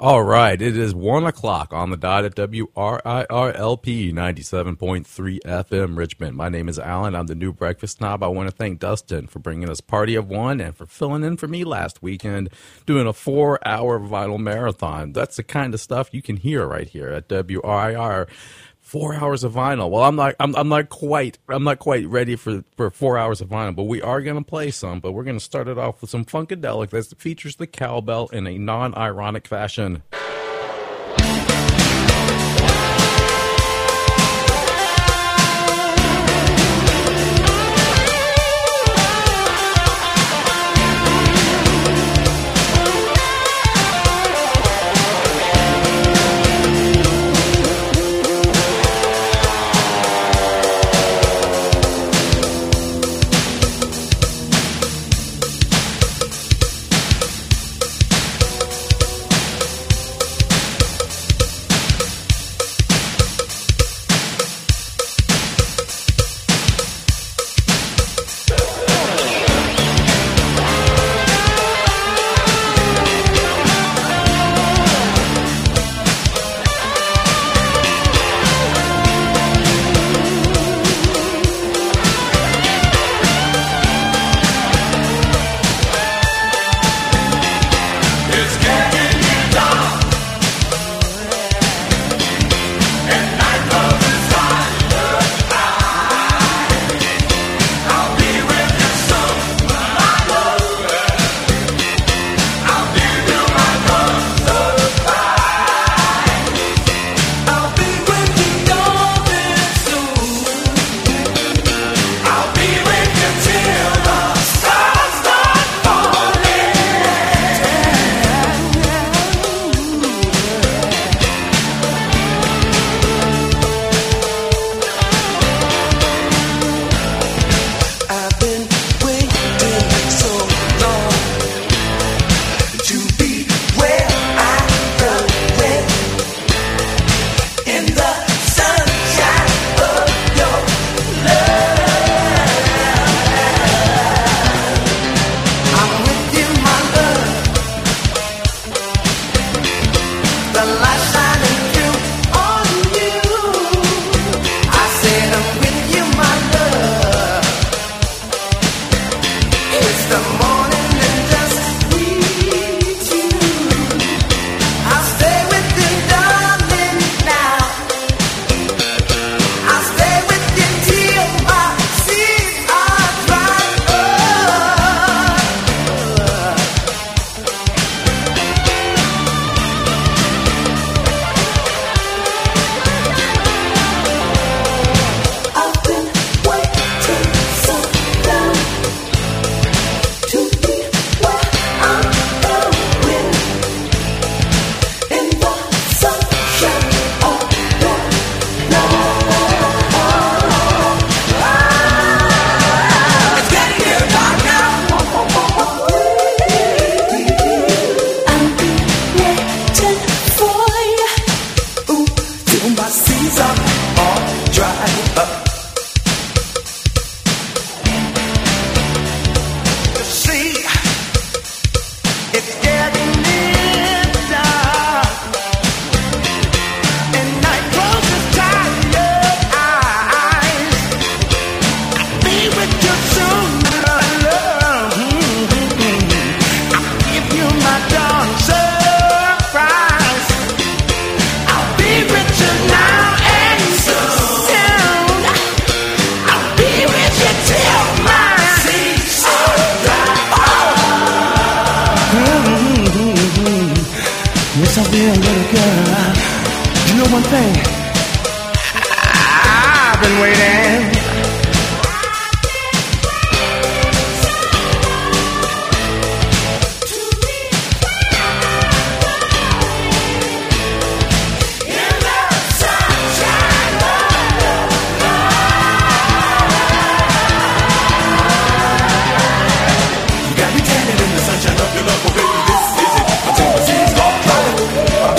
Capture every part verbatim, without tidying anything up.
All right, it is one o'clock on the dot at W R I R L P ninety-seven point three F M Richmond. My name is Alan. I'm the new breakfast snob. I want to thank Dustin for bringing us Party of One and for filling in for me last weekend doing a four-hour vinyl marathon. That's the kind of stuff you can hear right here at W R I R. Four hours of vinyl. Well, I'm not. I'm, I'm not quite. I'm not quite ready for, for four hours of vinyl. But we are going to play some. But we're going to start it off with some Funkadelic that features the cowbell in a non-ironic fashion.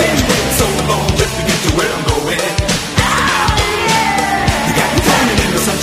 So long just to get to where I'm going. You got me turning in the sun.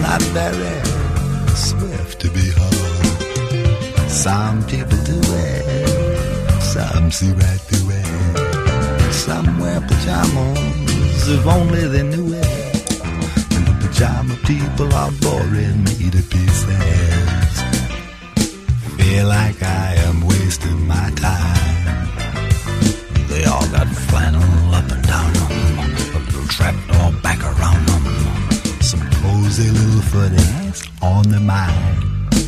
not very swift to be heard. Some people do it, some see right through it. Some wear pajamas if only they knew it. And the pajama people are boring me to pieces. Feel like I am wasting my time. They all got flannel up and down them, a little trapdoor back around them, some cozy little footies on their mind.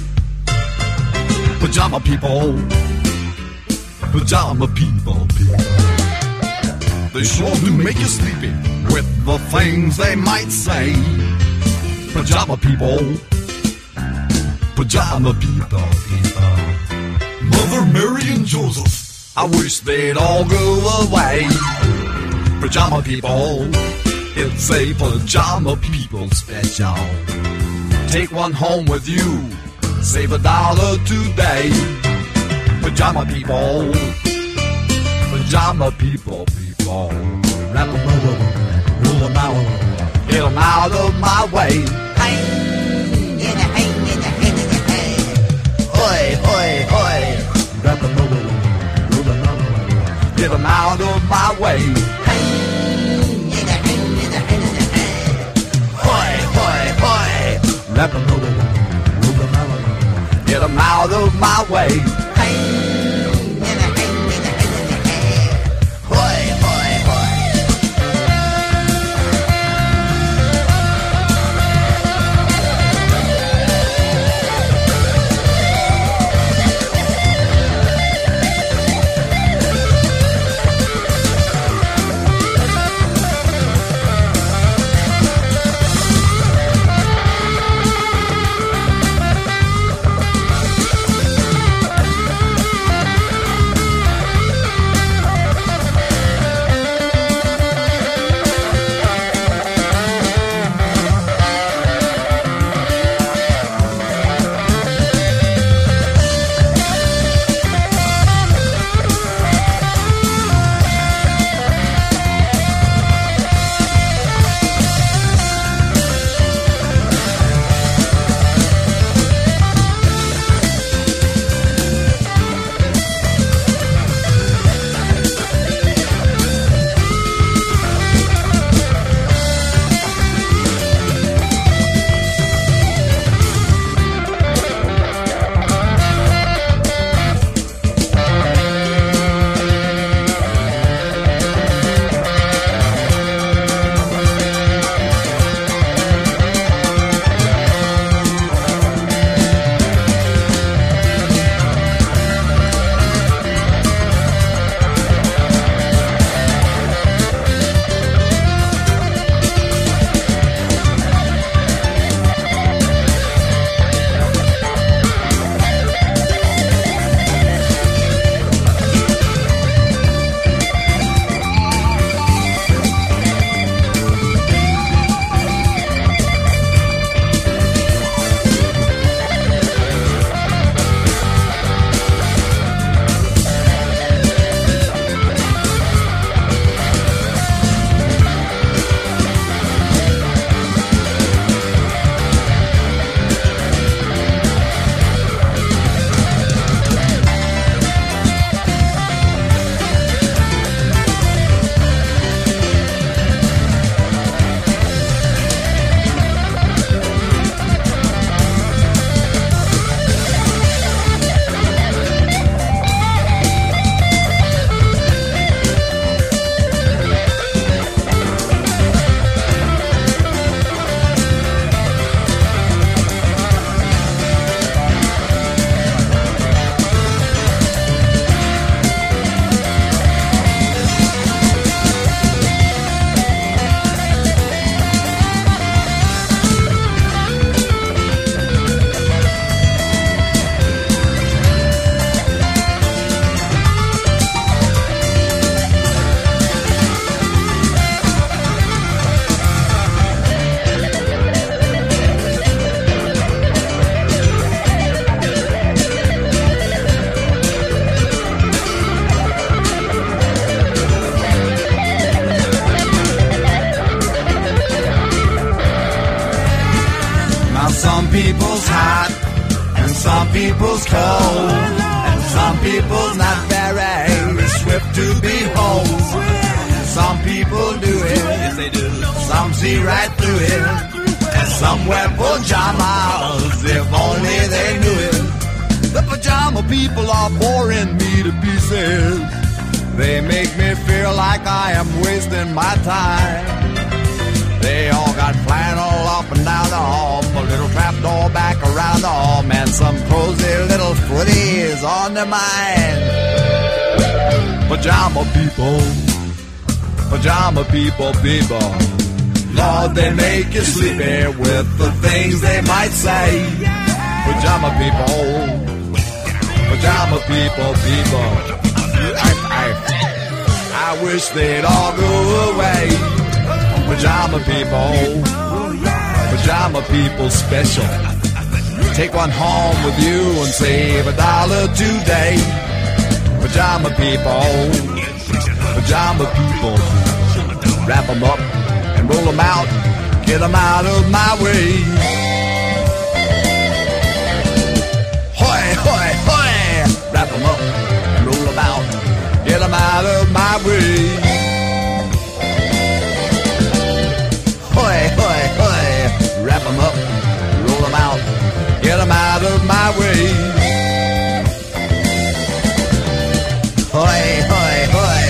Pajama people, pajama people, people. They sure do make you sleepy with the things they might say. Pajama people, pajama people, people. Mother Mary and Joseph, I wish they'd all go away. Pajama people, it's a pajama people special. Take one home with you, save a dollar today. Pajama people, pajama people, people. Wrap 'em over, roll 'em out, get 'em out of my way. Hang in the hang in the hang in the hang. Oi, oi, oi. Wrap 'em over, roll 'em out, get 'em out of my way. Hang in the hang in the hang in the hang. Oi, oi, oi. Wrap 'em over, roll 'em out, get 'em out of my way. Hang. some people's hot, and some people's cold, and some people's not very swift to behold. Some people do it, yes they do. Some see right through it, and some wear pajamas, if only they knew it. The pajama people are boring me to pieces. They make me feel like I am wasting my time. They all got flannel up and down the hall, a little trapdoor back around the hall, man, some cozy little footies on their mind. Pajama people, pajama people, people, Lord, they make you sleepy with the things they might say. Pajama people, pajama people, people, I, I, I wish they'd all go away. Pajama people, pajama people special. Take one home with you and save a dollar today. Pajama people, pajama people, wrap them up and roll them out, get them out of my way. Hoy, hoy, hoy, wrap them up and roll them out, get them out of my way. Hoy, hoy, hoy, wrap them up, roll them out, get them out of my way. Hoy, hoy, hoy.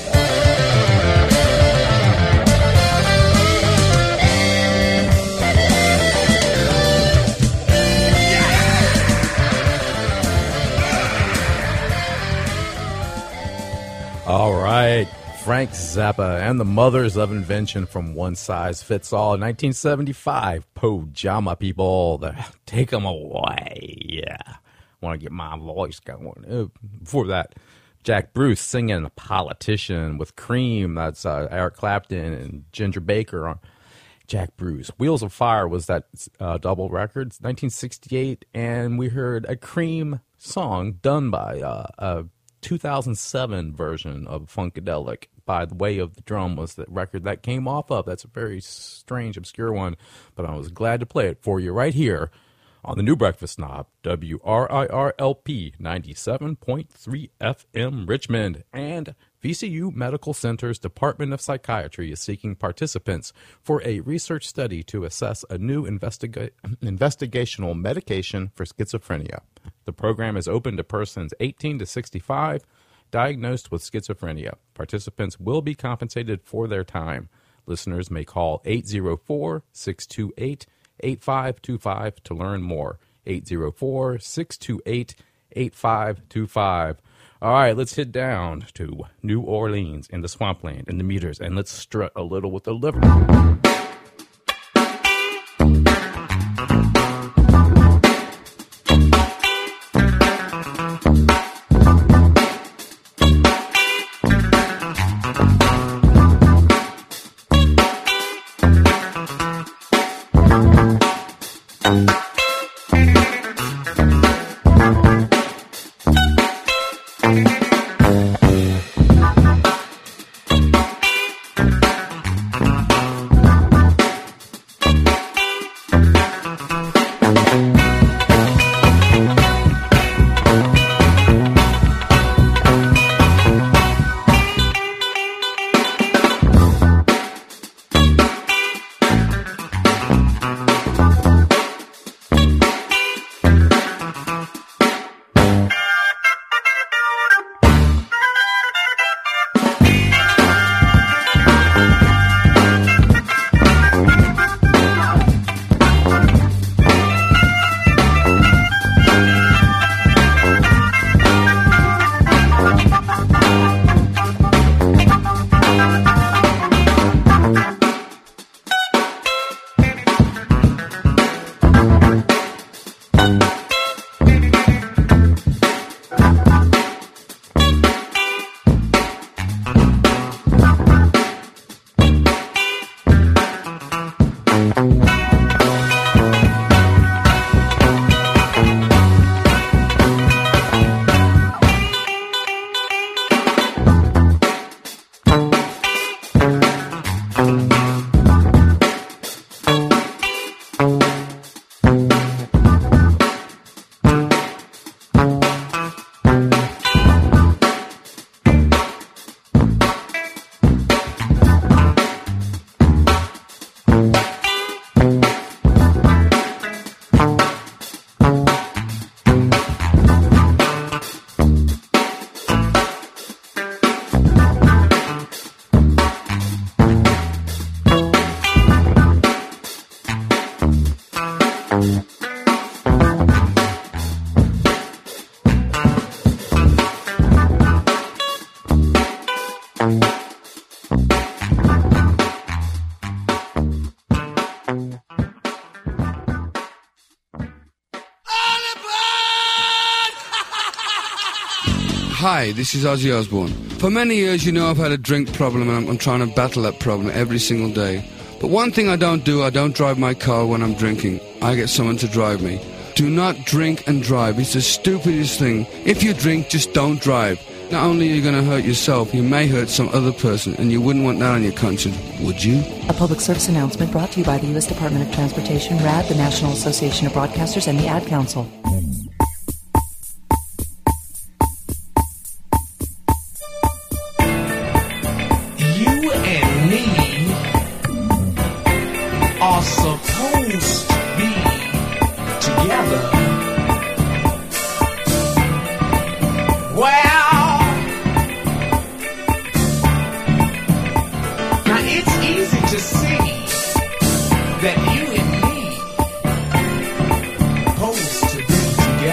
All right. Frank Zappa and the Mothers of Invention from One Size Fits All. nineteen seventy-five, Pajama People. Take them away. Yeah. Want to get my voice going. Before that, Jack Bruce singing Politician with Cream. That's uh, Eric Clapton and Ginger Baker on Jack Bruce. Wheels of Fire was that uh, double record, nineteen sixty-eight. And we heard a Cream song done by uh, a two thousand seven version of Funkadelic. By the Way of the Drum was the record that came off of. That's a very strange, obscure one, but I was glad to play it for you right here on the New Breakfast Knob, W R I R L P ninety-seven point three F M Richmond. And V C U Medical Center's Department of Psychiatry is seeking participants for a research study to assess a new investiga- investigational medication for schizophrenia. The program is open to persons eighteen to sixty-five diagnosed with schizophrenia. Participants will be compensated for their time. Listeners may call eight zero four, six two eight, eight five two five to learn more. eight zero four, six two eight, eight five two five. All right, let's head down to New Orleans in the swampland in the meters, and let's strut a little with the liver. Hi, this is Ozzy Osbourne. For many years, you know, I've had a drink problem, and I'm, I'm trying to battle that problem every single day. But one thing I don't do, I don't drive my car when I'm drinking. I get someone to drive me. Do not drink and drive. It's the stupidest thing. If you drink, just don't drive. Not only are you going to hurt yourself, you may hurt some other person, and you wouldn't want that on your conscience, would you? A public service announcement brought to you by the U S Department of Transportation, R A D, the National Association of Broadcasters, and the Ad Council. Supposed to be together. Well, now it's easy to see that you and me supposed to be together.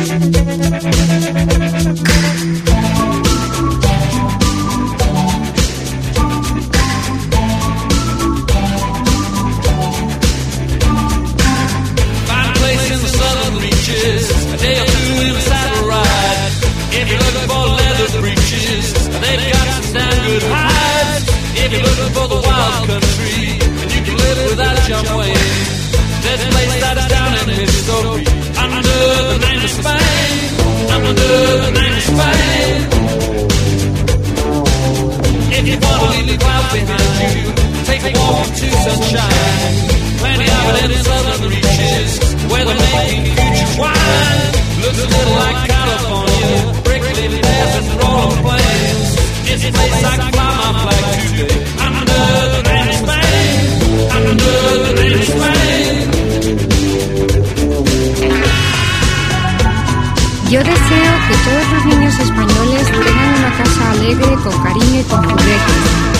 Yo deseo que todos los niños españoles tengan una casa alegre, con cariño y con juguetes.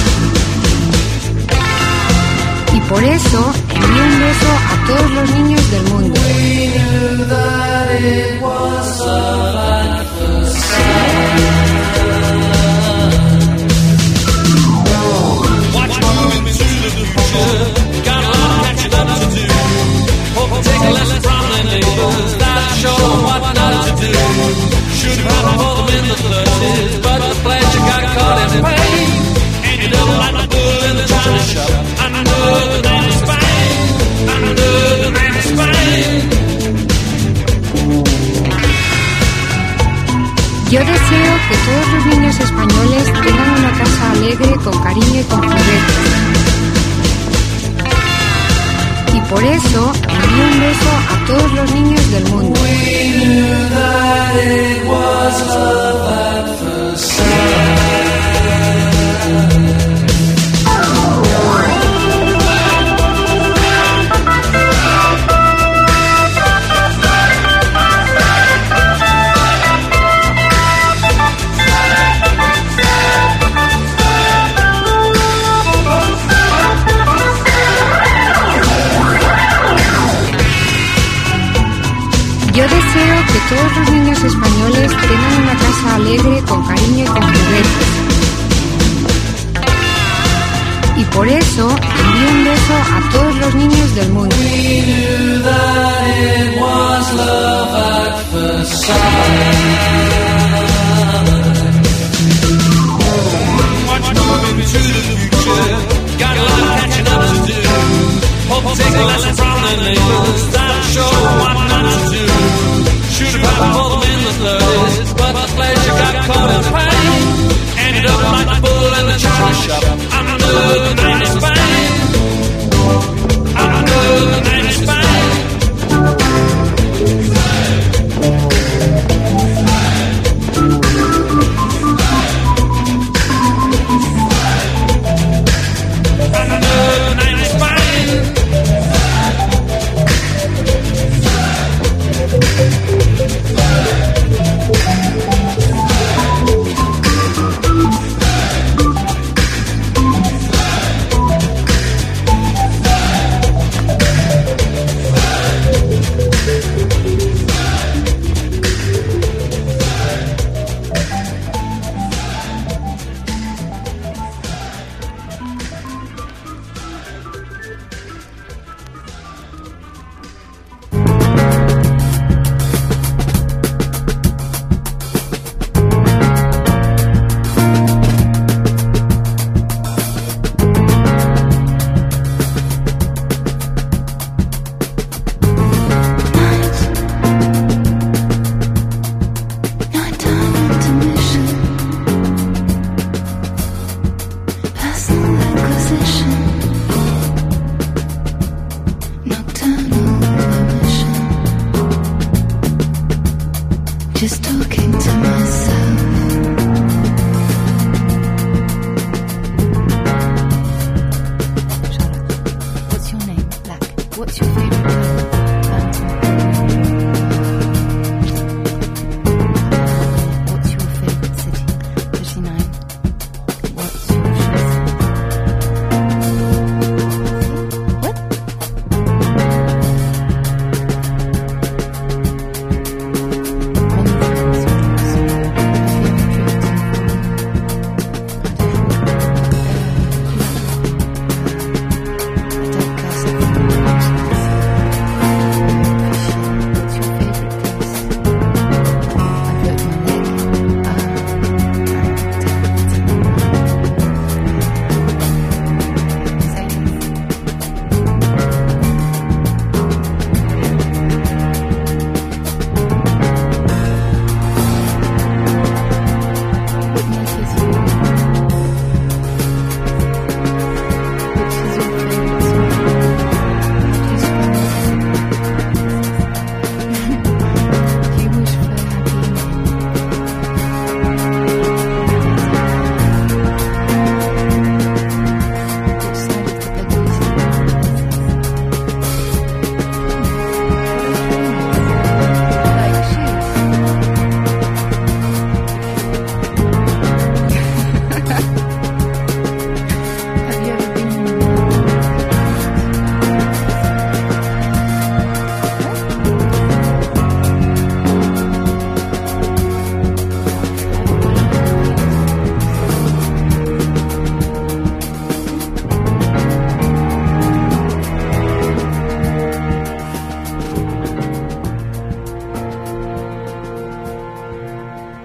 Y por eso envío un beso a todos los niños del mundo. Yo deseo que todos los niños españoles tengan una casa alegre, con cariño y con juguetes. Y por eso envío un beso a todos los niños del mundo. Yo deseo que todos los niños españoles tengan una casa alegre, con cariño y con juguetes. Y por eso envío un beso a todos los niños del mundo.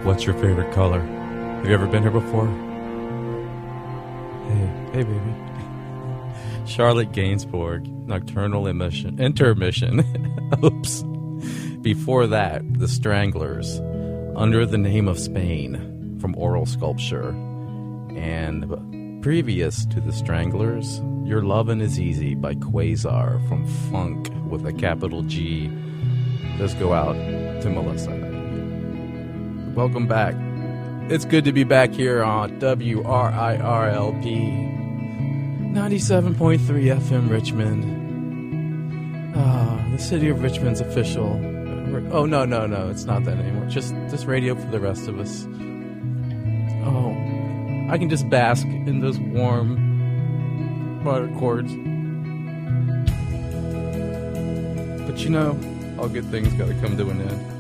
What's your favorite color? Have you ever been here before? Hey, hey, baby. Charlotte Gainsbourg, Nocturnal Emission, Intermission. Oops. Before that, The Stranglers, Under the Name of Spain, from Oral Sculpture. And previous to The Stranglers, Your Lovin' Is Easy by Quasar, from Funk with a capital G. Let's go out to Melissa. Welcome back. It's good to be back here on W R I R L P ninety-seven point three F M Richmond. Ah, the city of Richmond's official. Oh, no, no, no, it's not that anymore. Just this radio for the rest of us. Oh, I can just bask in those warm butter chords. But you know, all good things gotta come to an end.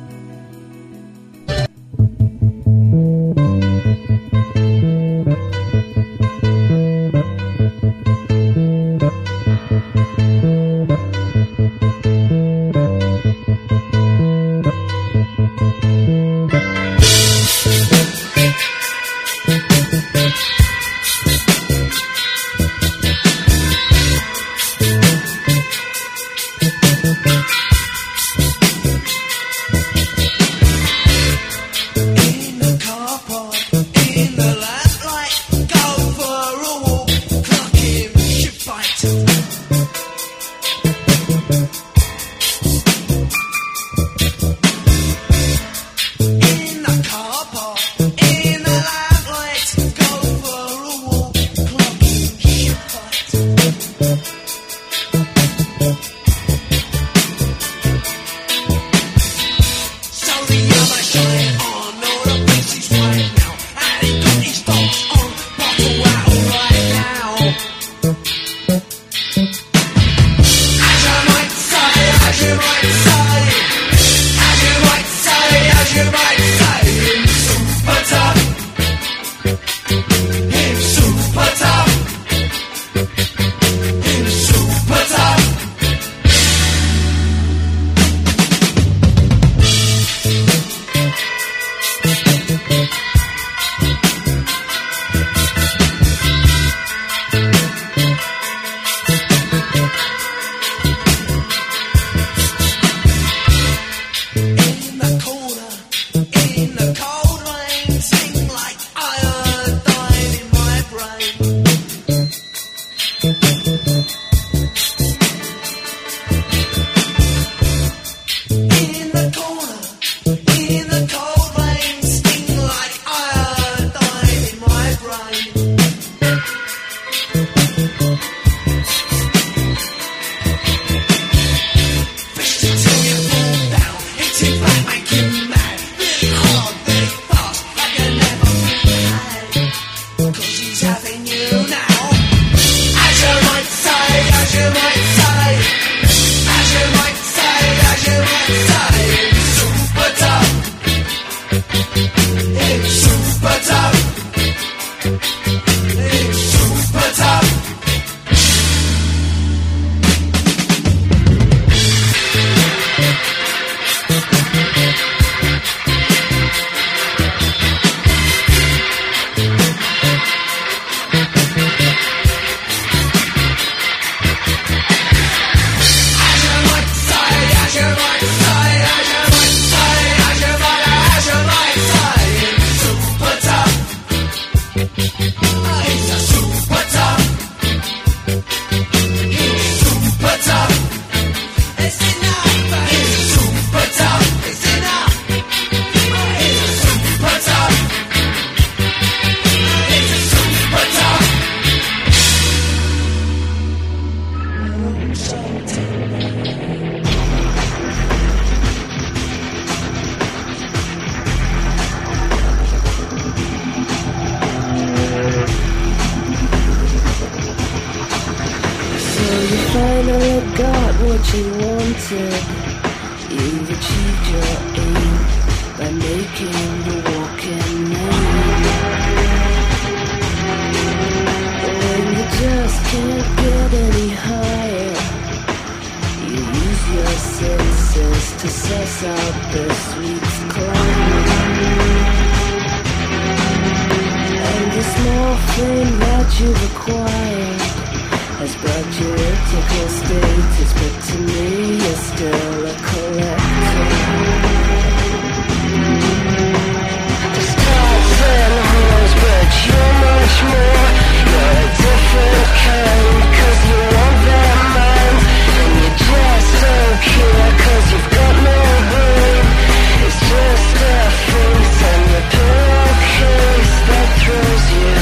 To suss out the sweet climb. you've acquired has brought you ethical status, but to me you're still a collector. The stars and holes, but you're much more. You're a different kind, cause you want their minds, and you just don't care, cause you've got no brain. It's just a face and your pillowcase that throws you.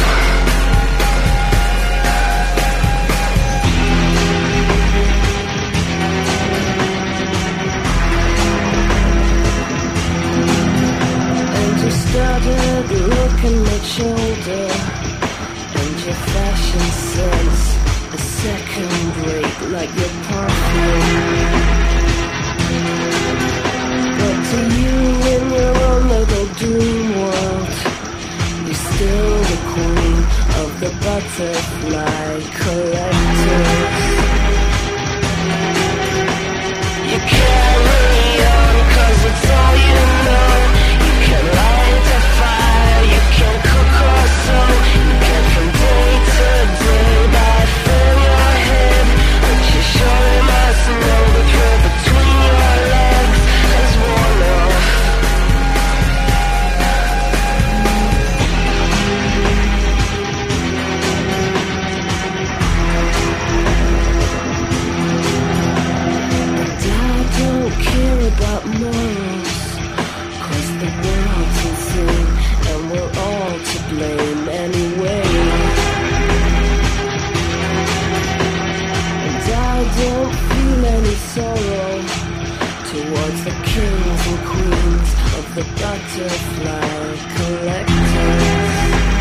Started looking much older, and your fashion sense a second rate, like your perfume. But to you, in your own little dream world, you're still the queen of the butterfly collectors. You carry on, cause it's all you know. You can light a fire, you can cook or sew, you can from day to day by filling your head, but you surely must know the thrill between your legs has worn off. And I don't care about morals, cause the world's insane, and we're all to blame anyway. And I don't feel any sorrow towards the kings and queens of the butterfly collectors.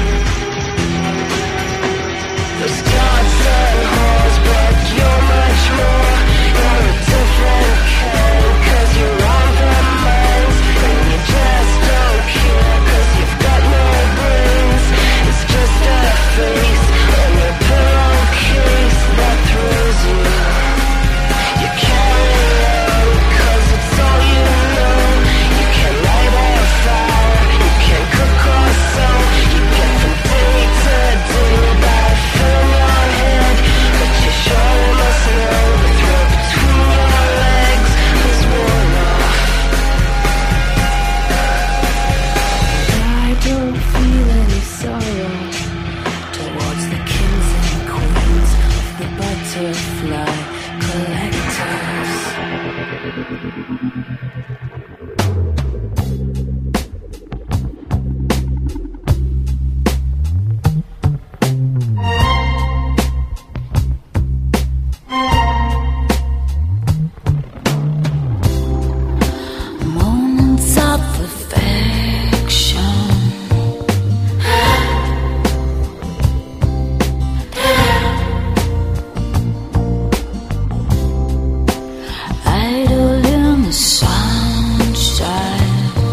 The stars and halls, but you're much more. You're a different kind, cause you're on their minds, and you just don't care, cause you've got no brains. It's just a face and a pillowcase that throws you. You carry on, cause it's all you know. You can light a fire, you can cook or sew, you get from day to day by filling your head, but you surely must know the thrill between your legs is worn off. I don't feel any sorrow towards the kings and queens of the butterfly collectors. Moments of perfection, idle in the sunshine.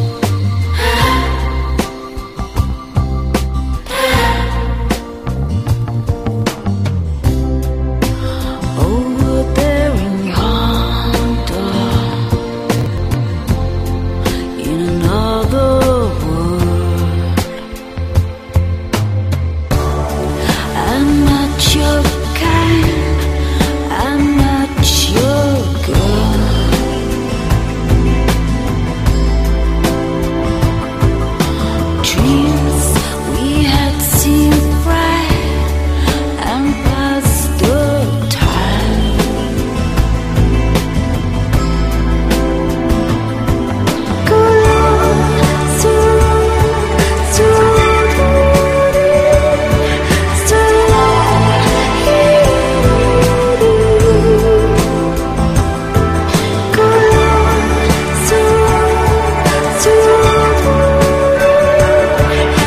Over there in yonder, in another world, I'm not your kind, I'm not your girl. Dreams we had seemed bright and past the time. Go on, so so so go on, so so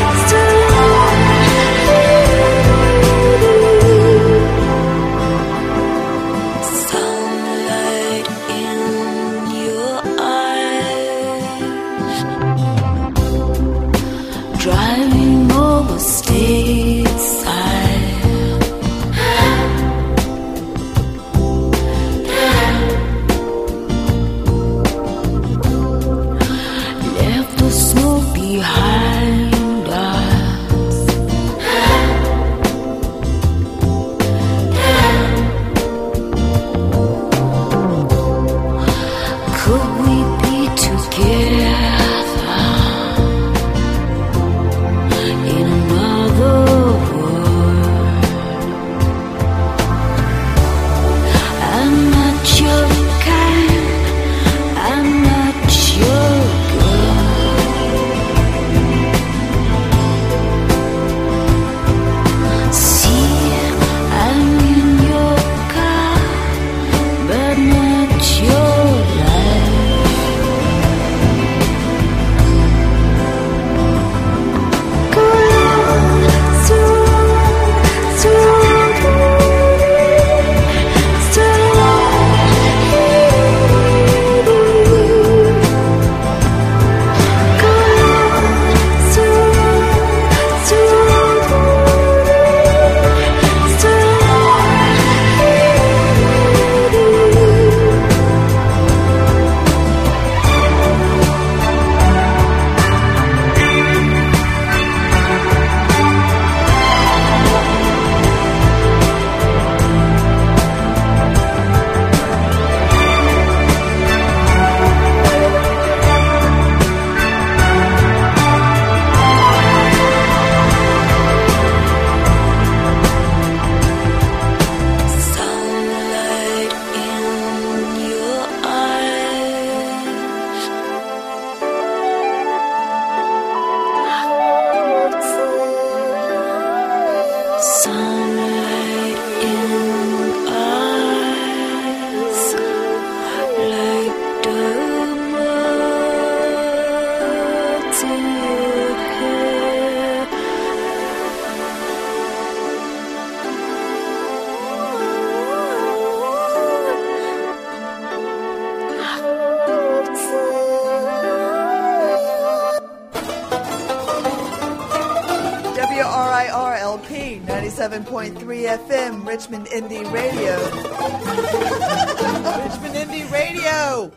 W R I R L P ninety-seven point three F M, Richmond Indie Radio. Richmond Indie Radio.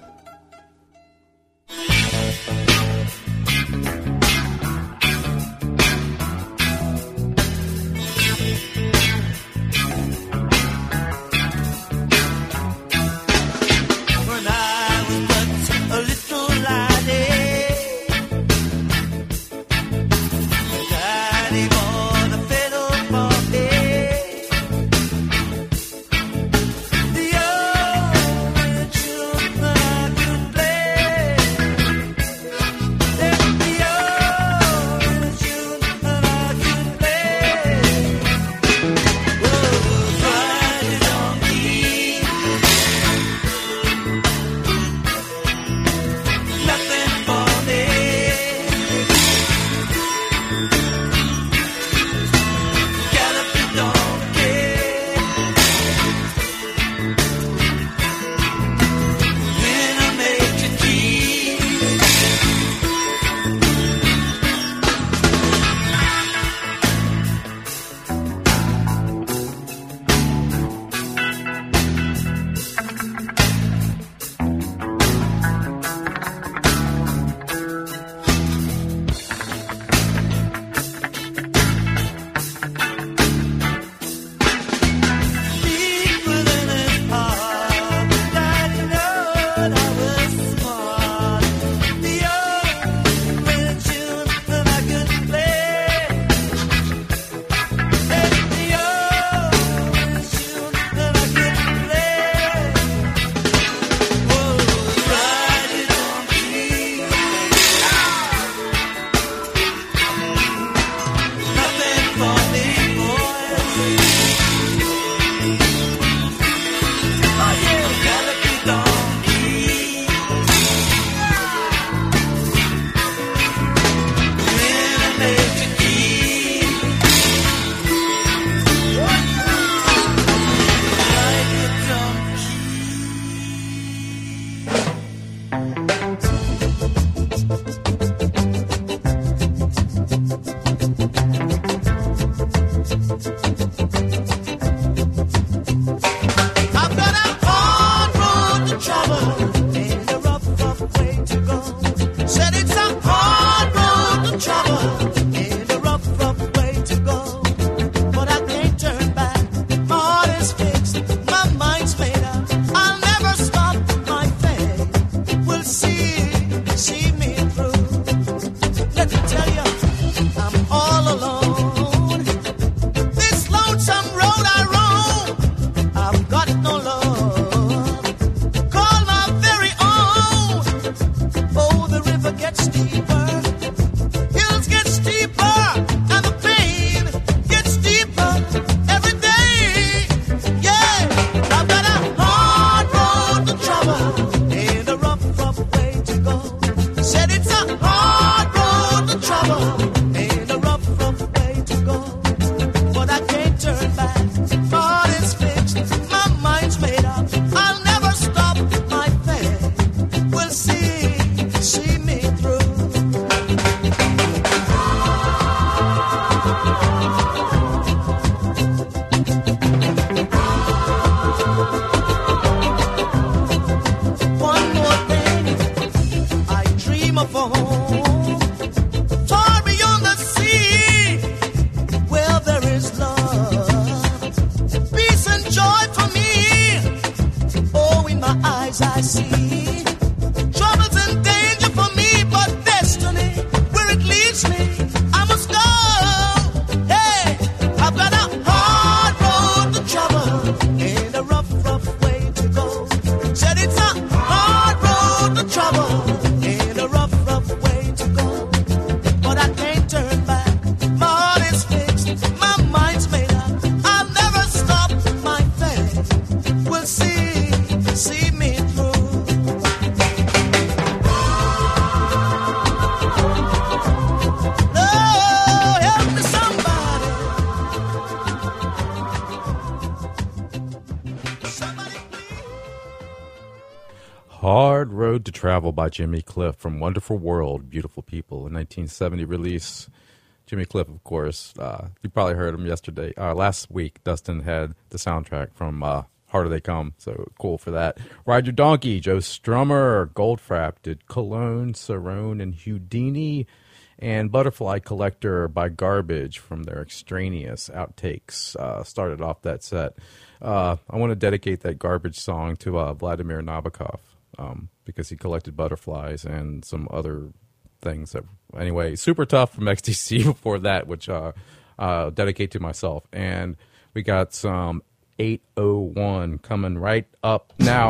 Hard Road to Travel by Jimmy Cliff from Wonderful World, Beautiful People, a nineteen seventy release. Jimmy Cliff, of course. Uh, you probably heard him yesterday. Uh, last week, Dustin had the soundtrack from uh, Harder They Come, so cool for that. Ride Your Donkey, Joe Strummer. Goldfrapp did Cologne, Cerrone, and Houdini. And Butterfly Collector by Garbage from their extraneous outtakes uh, started off that set. Uh, I want to dedicate that Garbage song to uh, Vladimir Nabokov um, because he collected butterflies and some other things. That, anyway, Super Tough from X T C before that, which uh, uh, dedicate to myself. And we got some eight oh one coming right up now.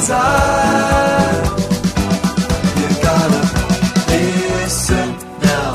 inside. You gotta listen now.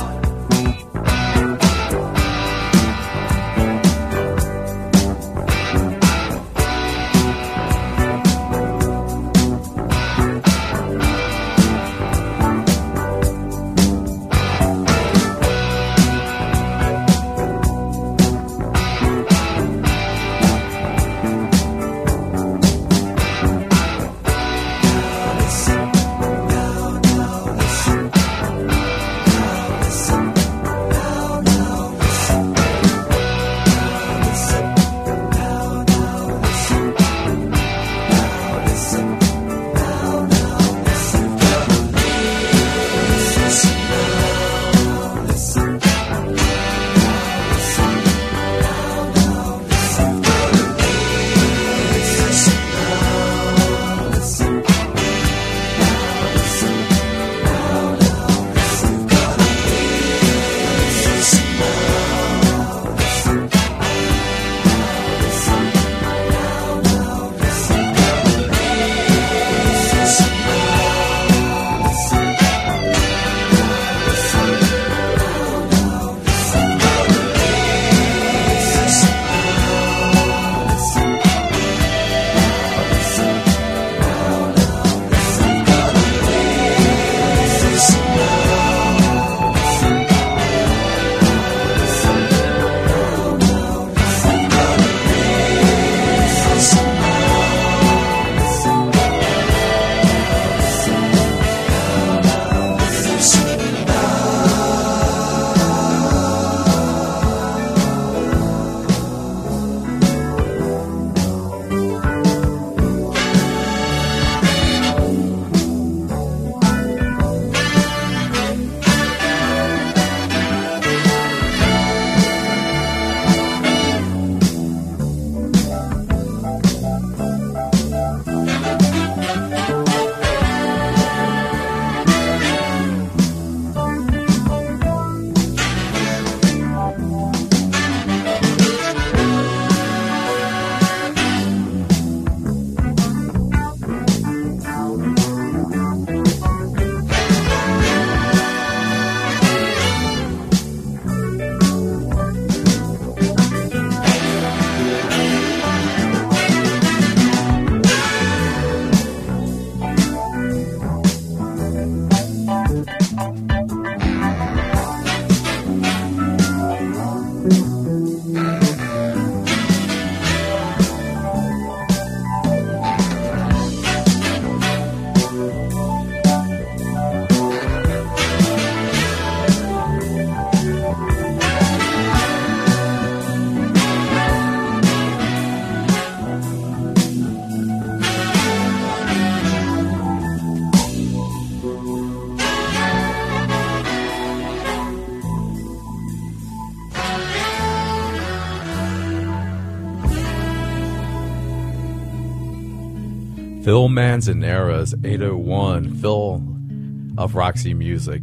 Phil Manzanera's eight oh one, Phil of Roxy Music,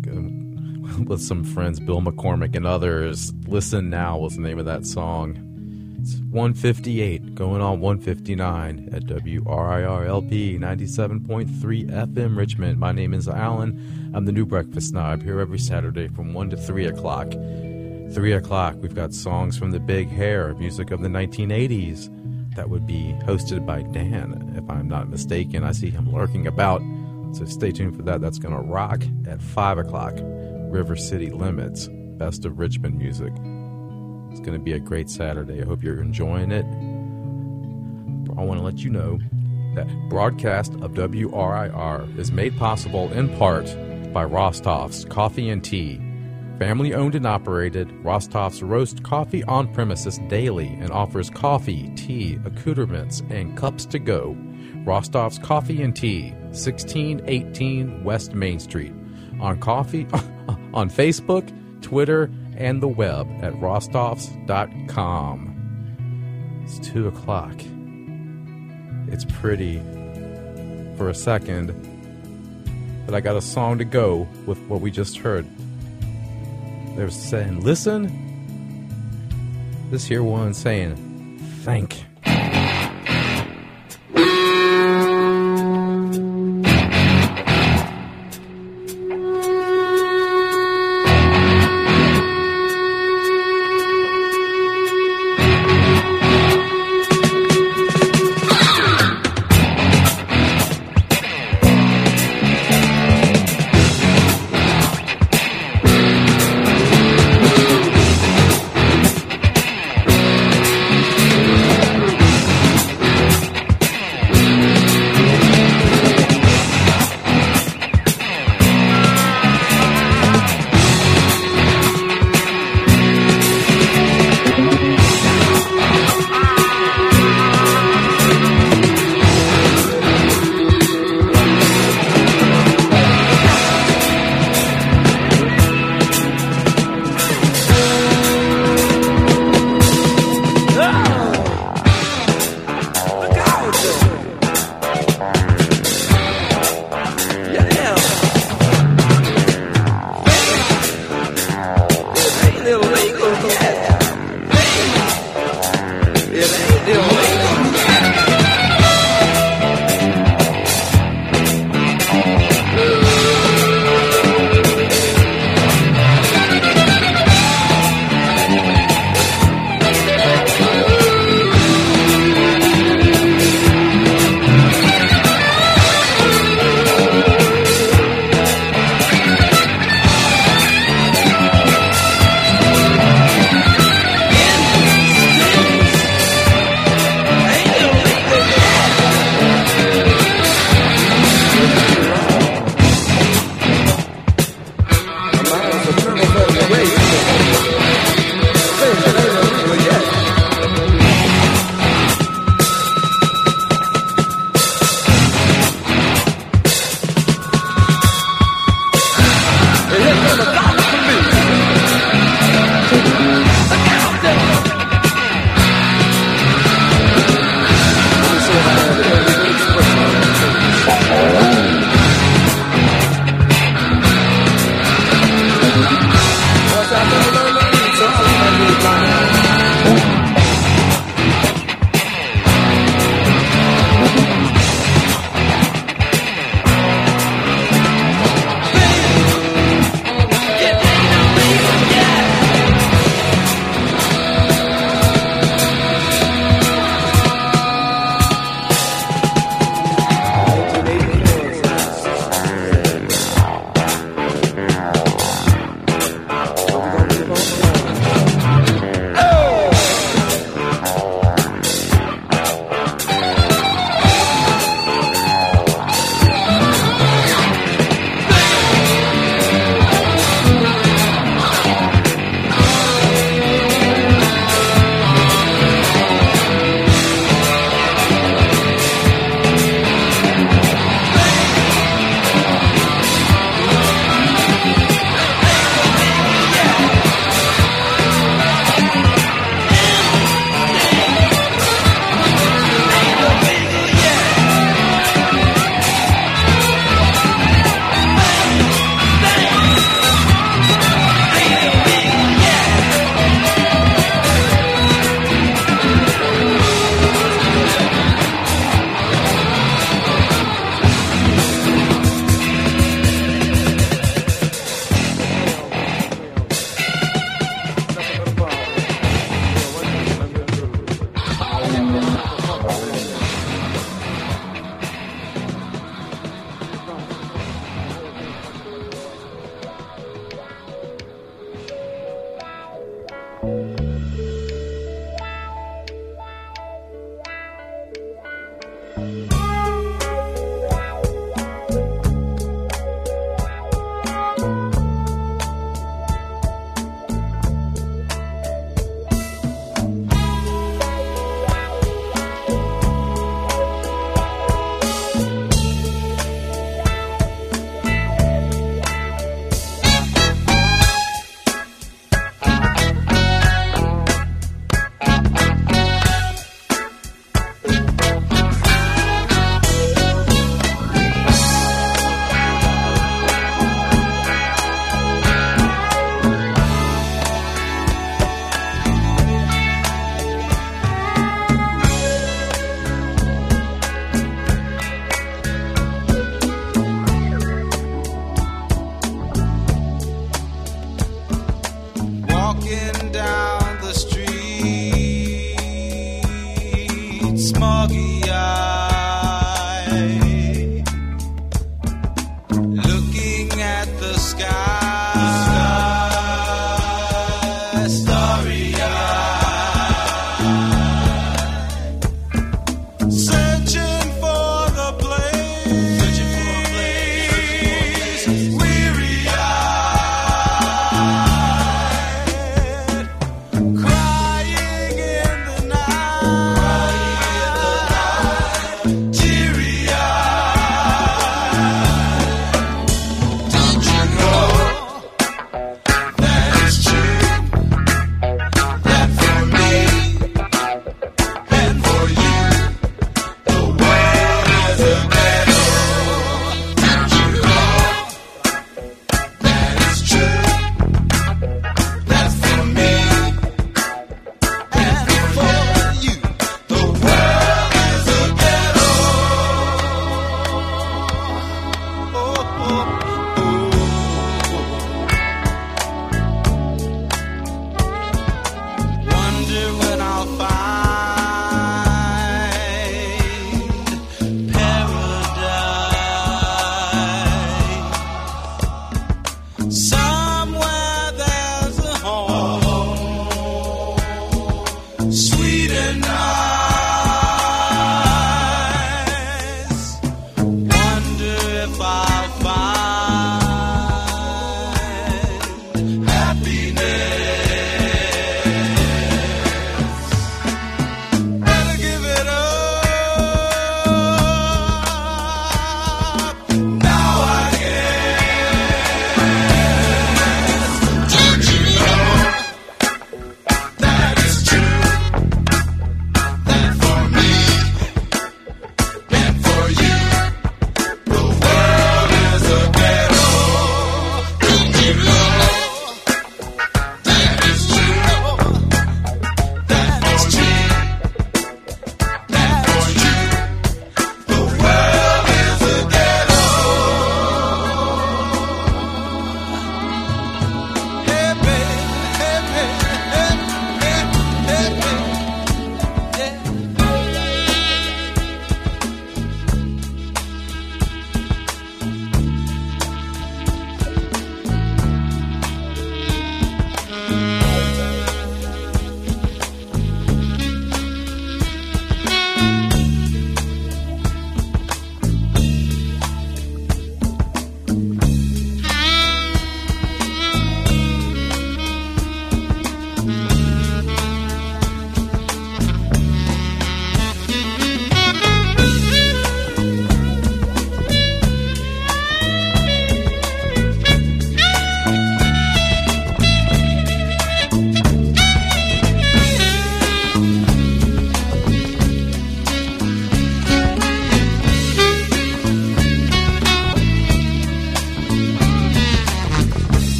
um, with some friends, Bill McCormick and others. Listen Now was the name of that song. It's one fifty-eight, going on one fifty-nine at W R I R L P ninety-seven point three F M Richmond. My name is Alan. I'm the New Breakfast Snob, here every Saturday from one to three o'clock. three o'clock, we've got songs from the Big Hair, music of the nineteen eighties. That would be hosted by Dan, if I'm not mistaken. I see him lurking about, so stay tuned for that. That's going to rock at five o'clock. River City Limits, best of Richmond music. It's going to be a great Saturday. I hope you're enjoying it. I want to let you know that broadcast of W R I R is made possible in part by Rostov's Coffee and Tea. Family owned and operated, Rostov's roasts coffee on premises daily and offers coffee, tea, accoutrements, and cups to go. Rostov's Coffee and Tea, sixteen eighteen West Main Street. On coffee, on Facebook, Twitter, and the web at rostovs dot com. It's two o'clock. It's pretty for a second, but I got a song to go with what we just heard. They're saying, listen. This here one saying, thank.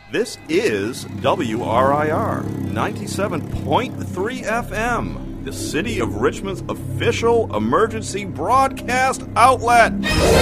This is W R I R ninety-seven point three F M, the City of Richmond's official emergency broadcast outlet.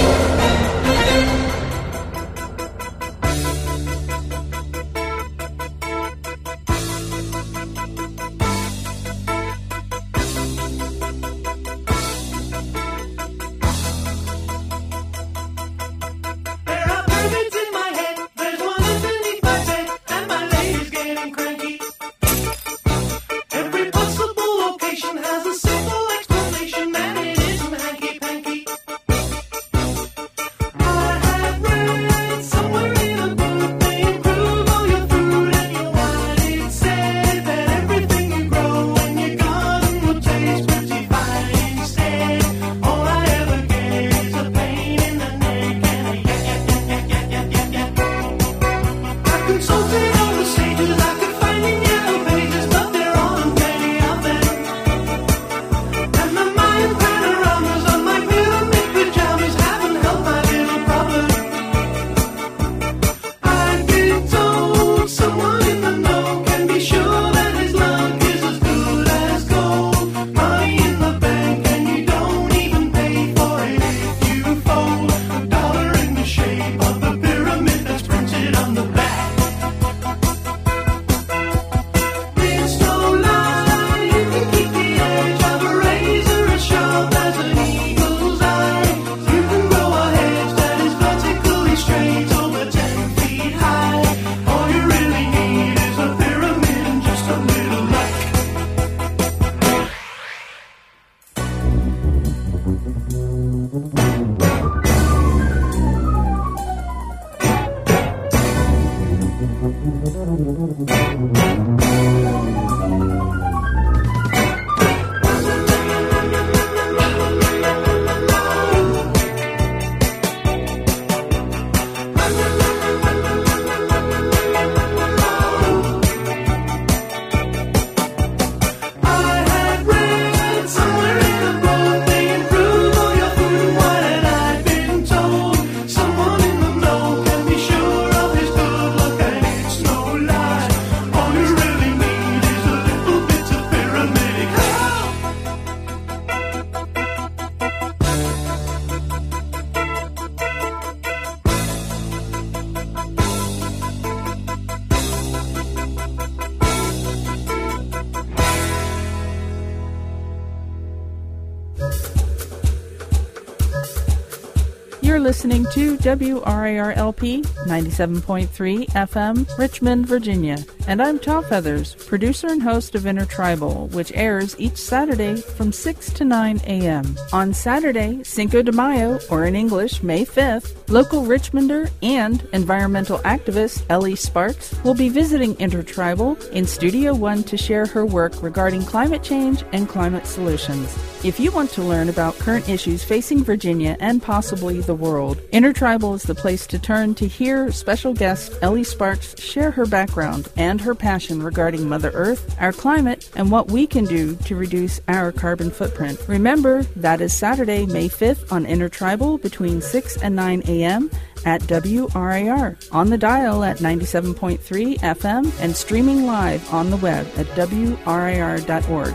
Listening to W R I R L P ninety-seven point three F M, Richmond, Virginia. And I'm Taw Feathers, producer and host of Intertribal, which airs each Saturday from six to nine a.m. On Saturday, Cinco de Mayo, or in English, May fifth, local Richmonder and environmental activist Ellie Sparks will be visiting Intertribal in Studio One to share her work regarding climate change and climate solutions. If you want to learn about current issues facing Virginia and possibly the world, Intertribal is the place to turn to hear special guest Ellie Sparks share her background and her passion regarding Mother Earth, our climate, and what we can do to reduce our carbon footprint. Remember, that is Saturday, May fifth on Intertribal between six and nine a.m. at W R I R, on the dial at ninety-seven point three F M and streaming live on the web at W R I R dot org.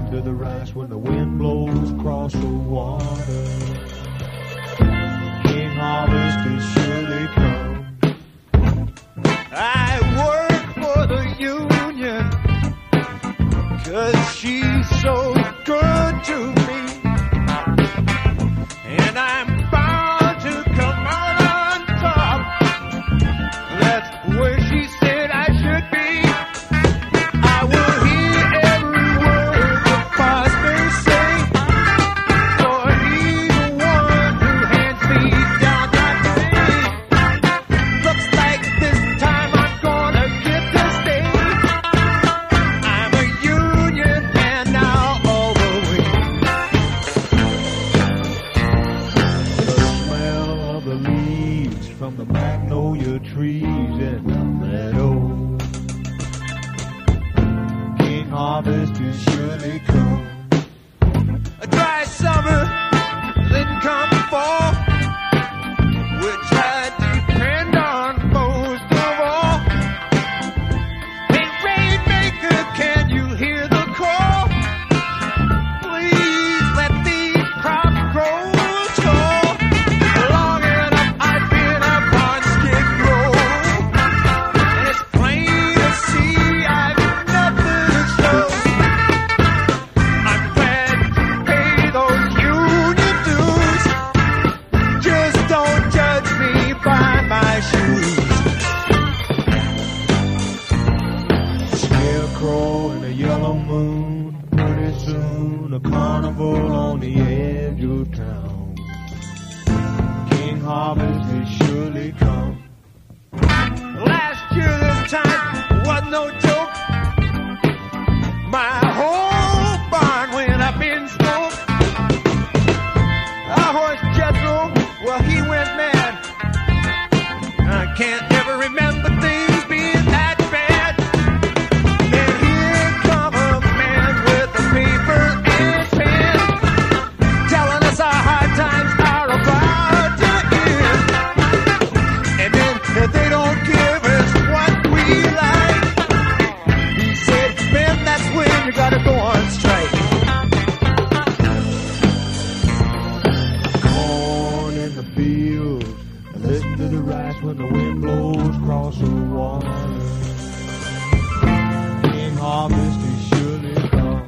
to the rice when the wind blows across the water. King Harvest is surely come. I work for the union, 'cause she's so good to me. And I'm bound to come out on top. That's where she said I should be. I will hear every word the boss may say, for he's the one who hands me down my pay. Looks like this time I'm gonna get to stay. I'm a union man now all the way. The smell of the leaves from the magnolia trees in the meadow. King Harvest is surely come. A dry summer, then come fall, which I depend on most of all. Hey, Rainmaker, can you hear the call? Please let these crops grow tall. Long enough I've been up on Skid Row, and it's plain to see I've nothing to show. I'm glad to pay those union dues. Just don't judge me by my shoes. Scarecrow and a yellow moon, pretty soon a carnival on the edge of town. King Harvest is surely come. Last year this time was no joke. My whole barn went up in smoke. Our horse Jethro, well, he went mad. I can't ever remember things being that bad. Then here come a man with a paper and pen, telling us our hard times are about to end. And then if they don't give us what we like, he said, Ben, that's when you gotta go on strike. Corn in the fields, and listen to the rice when the wind blows across the water. King Harvest is surely come.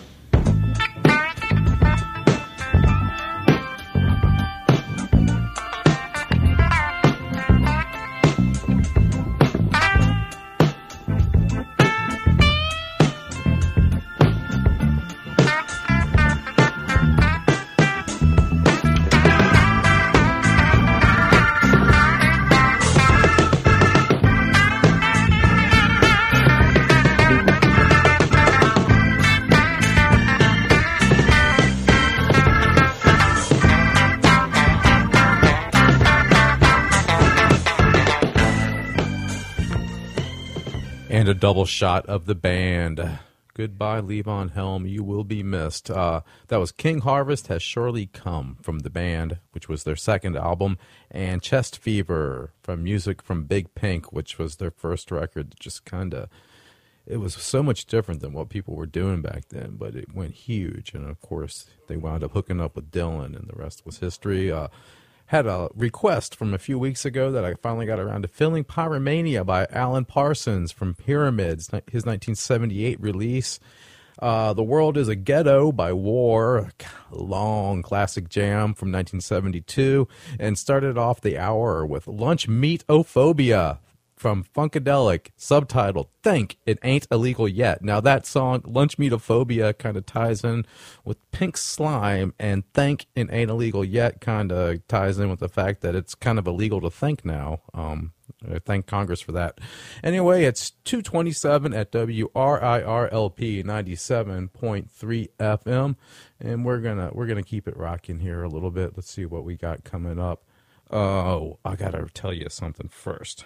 And a double shot of the band. Goodbye, Levon Helm. You will be missed. Uh, that was King Harvest Has Surely Come from the band, which was their second album, and Chest Fever from Music from Big Pink, which was their first record. Just kind of, it was so much different than what people were doing back then, but it went huge. And of course, they wound up hooking up with Dylan, and the rest was history. Uh, Had a request from a few weeks ago that I finally got around to filling, Pyromania by Alan Parsons from Pyramids, his nineteen seventy-eight release. Uh, The World is a Ghetto by War, a long classic jam from nineteen seventy-two. And started off the hour with Lunch Meat-O-Phobia from Funkadelic, subtitled Think It Ain't Illegal Yet. Now that song, Lunch Meat-O-Phobia, kind of ties in with Pink Slime, and Think It Ain't Illegal Yet kind of ties in with the fact that it's kind of illegal to think now. Um, I thank Congress for that. Anyway, it's two twenty-seven at W R I R L P ninety-seven point three F M, and we're gonna we're gonna keep it rocking here a little bit. Let's see what we got coming up. Oh, I gotta tell you something first.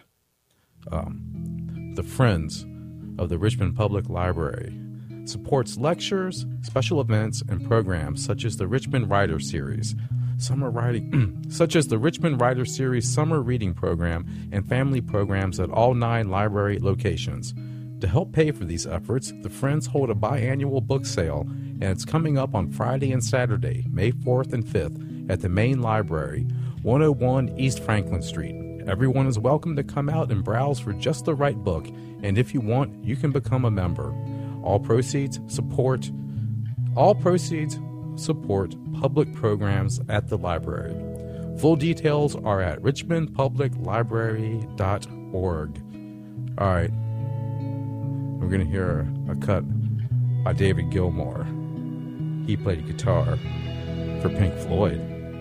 Um, the Friends of the Richmond Public Library supports lectures, special events, and programs such as the Richmond Writer Series, summer writing, such as the Richmond Writer Series summer reading program, and family programs at all nine library locations. To help pay for these efforts, the Friends hold a biannual book sale, and it's coming up on Friday and Saturday, May fourth and fifth, at the main library, one oh one East Franklin Street. Everyone is welcome to come out and browse for just the right book, and if you want, you can become a member. All proceeds support all proceeds support public programs at the library. Full details are at richmond public library dot org. All right. We're going to hear a cut by David Gilmour. He played guitar for Pink Floyd.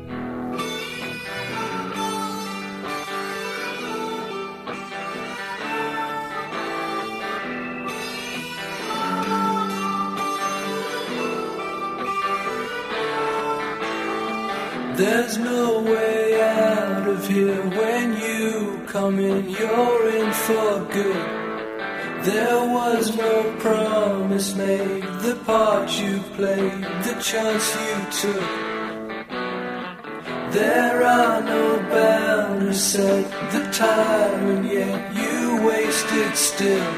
There's no way out of here when you come in, you're in for good. There was no promise made, the part you played, the chance you took. There are no boundaries set, the time, and yet you wasted still.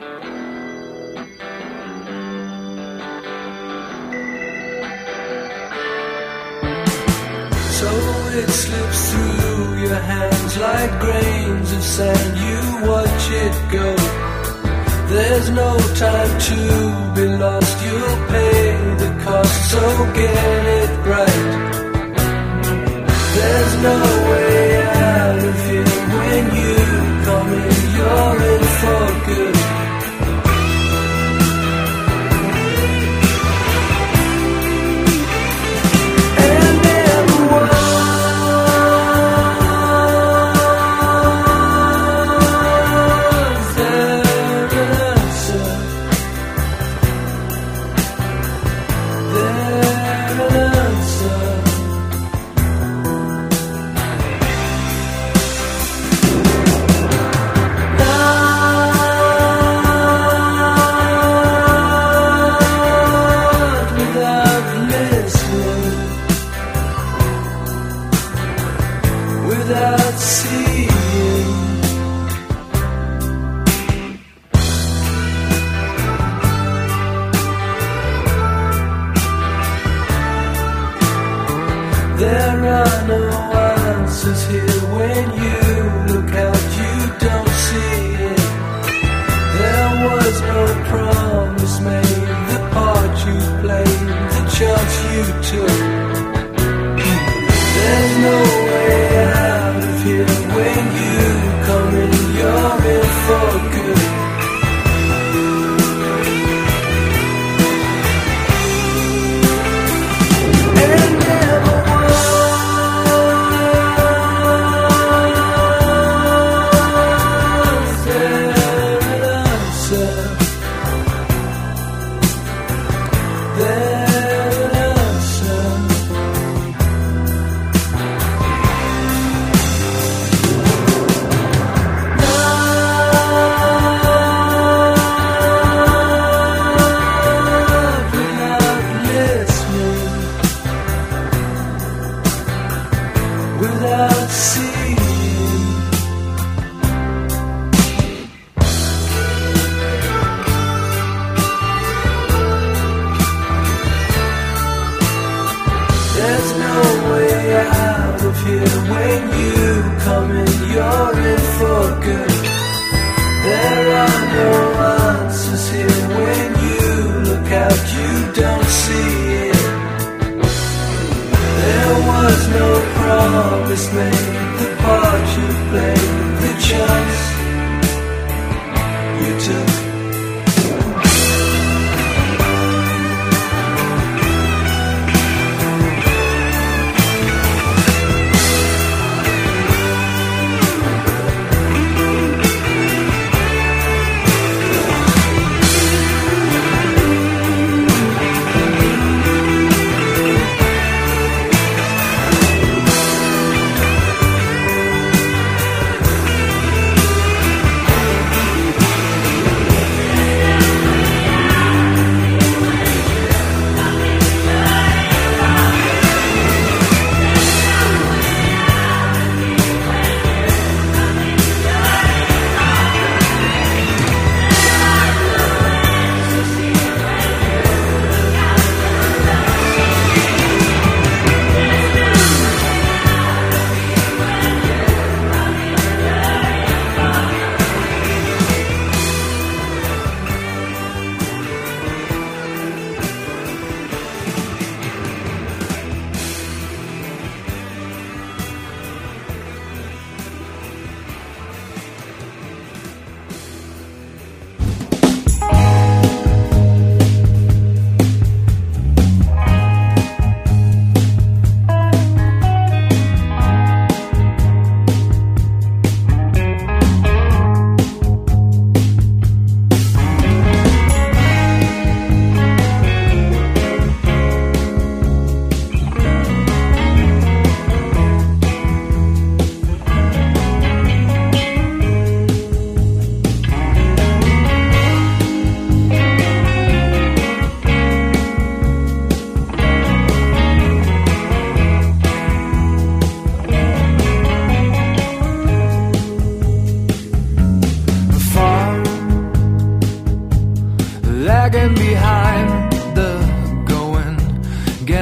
So it slips through your hands like grains of sand, you watch it go. There's no time to be lost, you'll pay the cost, so get it right. There's no way out of here when you come in, you're in for good.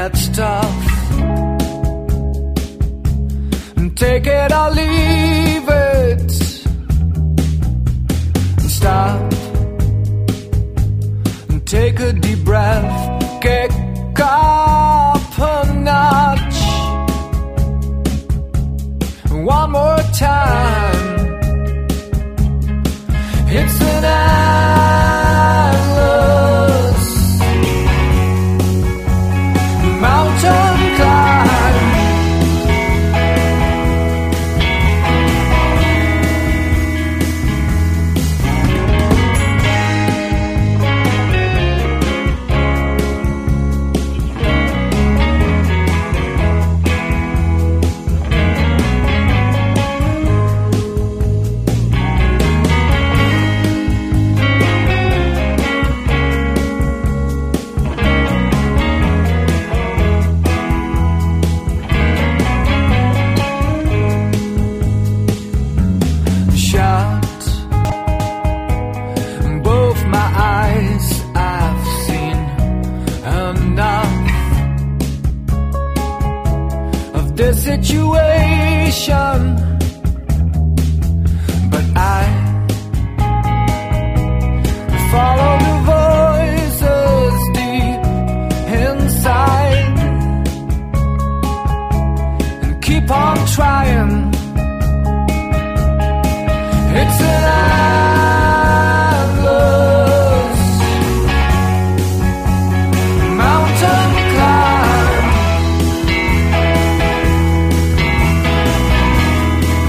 gets tough. Take it or leave it. Stop and take a deep breath. Kick up a notch. One more time. It's an endless mountain climb. Situation, but I follow the voices deep inside and keep on trying. It's an endless mountain climb.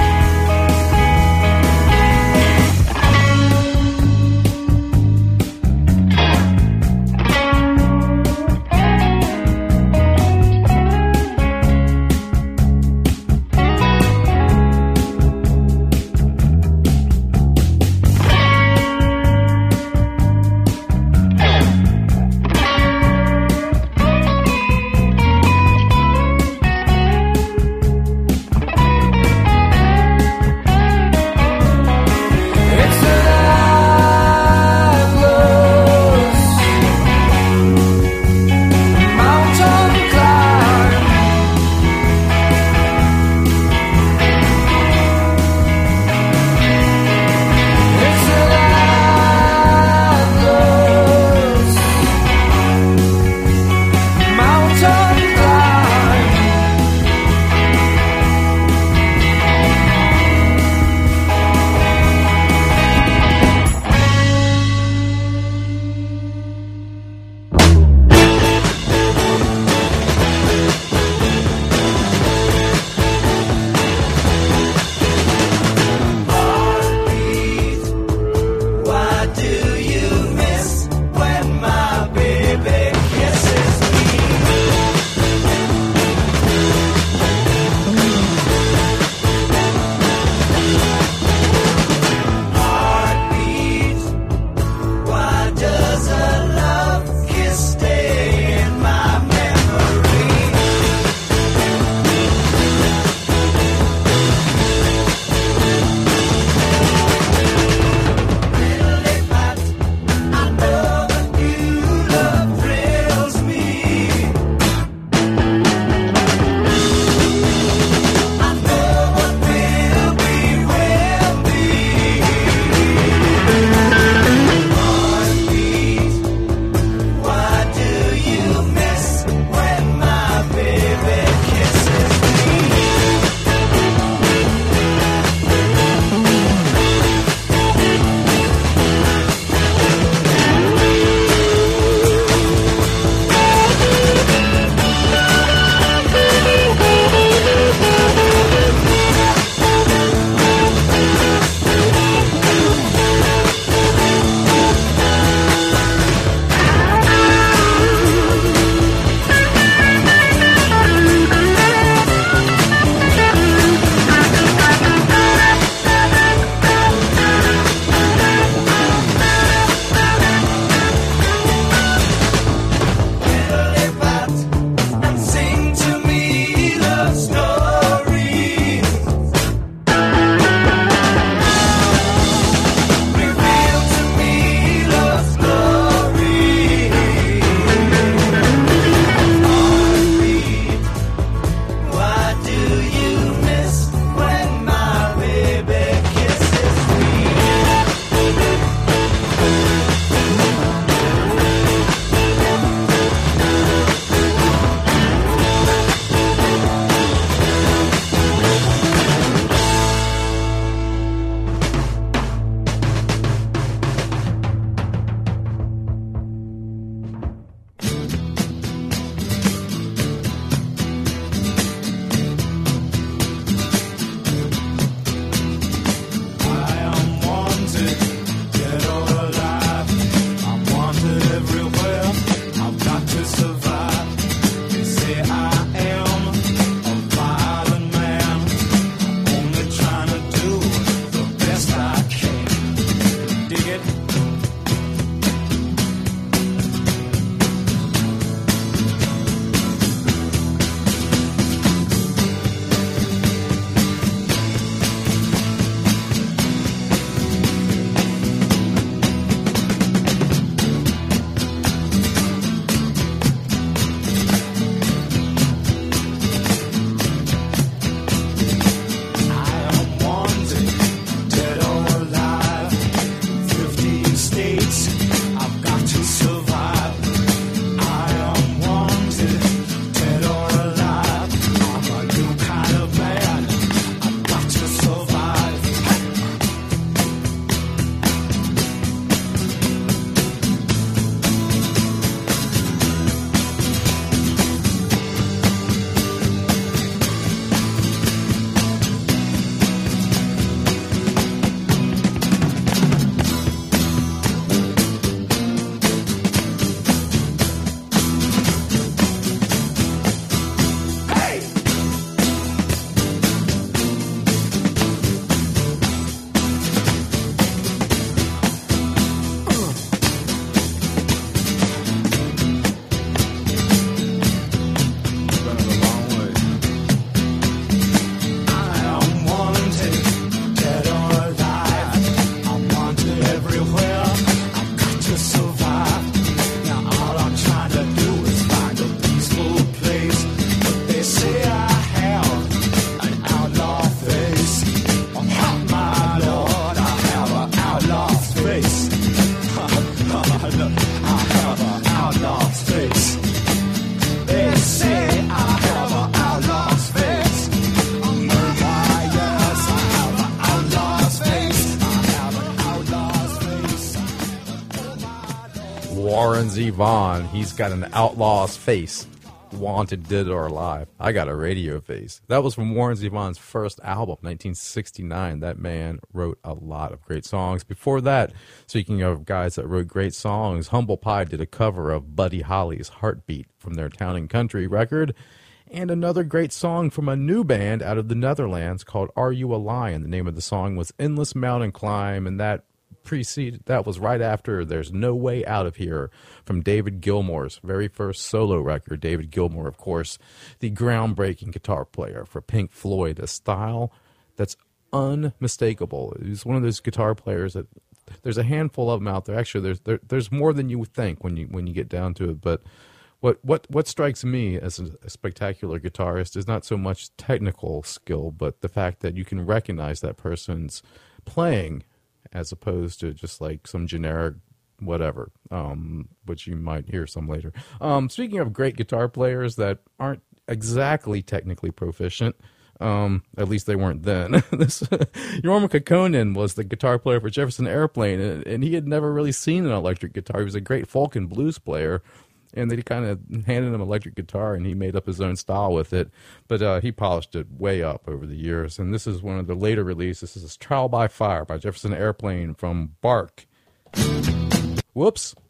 Warren Zevon. He's got an outlaw's face. Wanted, dead or alive. I got a radio face. That was from Warren Zevon's first album, nineteen sixty-nine. That man wrote a lot of great songs. Before that, speaking of guys that wrote great songs, Humble Pie did a cover of Buddy Holly's Heartbeat from their Town and Country record. And another great song from a new band out of the Netherlands called Are You a Lion? The name of the song was Endless Mountain Climb, and that preceded, that was right after There's No Way Out of Here from David Gilmour's very first solo record. David Gilmour, of course, the groundbreaking guitar player for Pink Floyd, a style that's unmistakable. He's one of those guitar players that there's a handful of them out there. Actually, there's there, there's more than you would think when you when you get down to it. But what what what strikes me as a, a spectacular guitarist is not so much technical skill, but the fact that you can recognize that person's playing, as opposed to just like some generic whatever, um, which you might hear some later. Um, speaking of great guitar players that aren't exactly technically proficient, um, at least they weren't then. this Jorma Kaukonen was the guitar player for Jefferson Airplane, and, and he had never really seen an electric guitar. He was a great folk and blues player, and they kind of handed him an electric guitar, and he made up his own style with it. But uh, he polished it way up over the years. And this is one of the later releases. This is Trial by Fire by Jefferson Airplane from Bark. Whoops.